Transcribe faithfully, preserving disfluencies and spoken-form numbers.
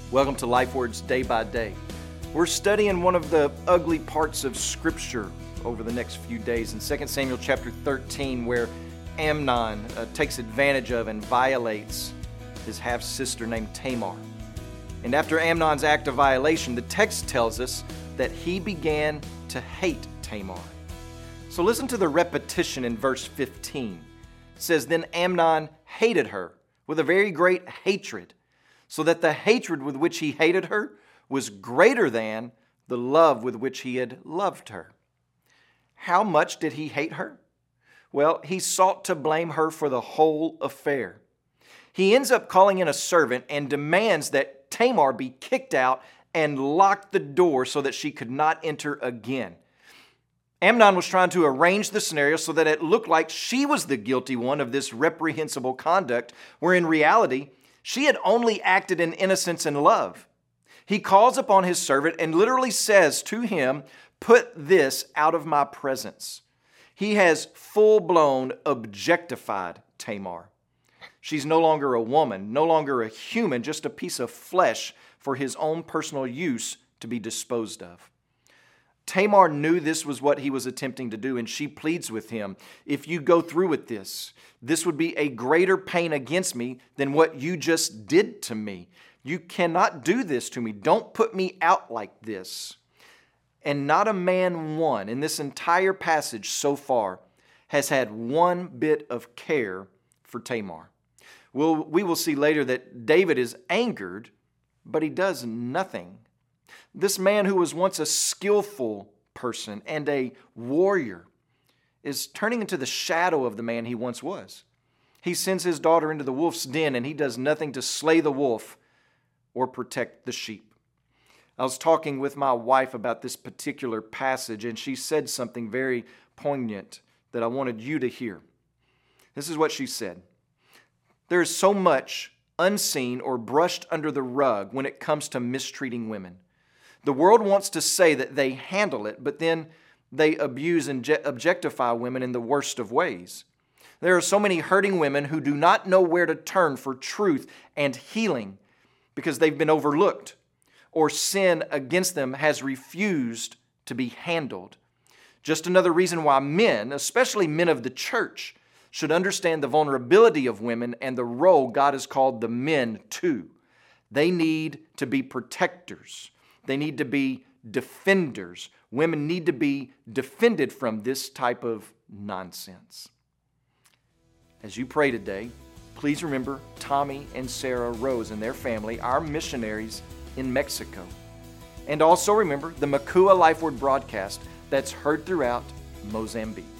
Welcome to Life Words Day by Day. We're studying one of the ugly parts of Scripture over the next few days in Second Samuel chapter thirteen, where Amnon uh, takes advantage of and violates his half-sister named Tamar. And after Amnon's act of violation, the text tells us that he began to hate Tamar. So listen to the repetition in verse fifteen. It says, "Then Amnon hated her with a very great hatred, so that the hatred with which he hated her was greater than the love with which he had loved her." How much did he hate her? Well, he sought to blame her for the whole affair. He ends up calling in a servant and demands that Tamar be kicked out and locked the door so that she could not enter again. Amnon was trying to arrange the scenario so that it looked like she was the guilty one of this reprehensible conduct, where in reality, she had only acted in innocence and love. He calls upon his servant and literally says to him, "Put this out of my presence." He has full-blown objectified Tamar. She's no longer a woman, no longer a human, just a piece of flesh for his own personal use to be disposed of. Tamar knew this was what he was attempting to do, and she pleads with him, "If you go through with this, this would be a greater pain against me than what you just did to me. You cannot do this to me. Don't put me out like this." And not a man one in this entire passage so far has had one bit of care for Tamar. We'll, we will see later that David is angered, but he does nothing. This man who was once a skillful person and a warrior is turning into the shadow of the man he once was. He sends his daughter into the wolf's den, and he does nothing to slay the wolf or protect the sheep. I was talking with my wife about this particular passage, and she said something very poignant that I wanted you to hear. This is what she said. "There is so much unseen or brushed under the rug when it comes to mistreating women. The world wants to say that they handle it, but then they abuse and objectify women in the worst of ways. There are so many hurting women who do not know where to turn for truth and healing because they've been overlooked, or sin against them has refused to be handled. Just another reason why men, especially men of the church, should understand the vulnerability of women and the role God has called the men to. They need to be protectors. They need to be defenders. Women need to be defended from this type of nonsense." As you pray today, please remember Tommy and Sarah Rose and their family, our missionaries in Mexico. And also remember the Makua Life Word broadcast that's heard throughout Mozambique.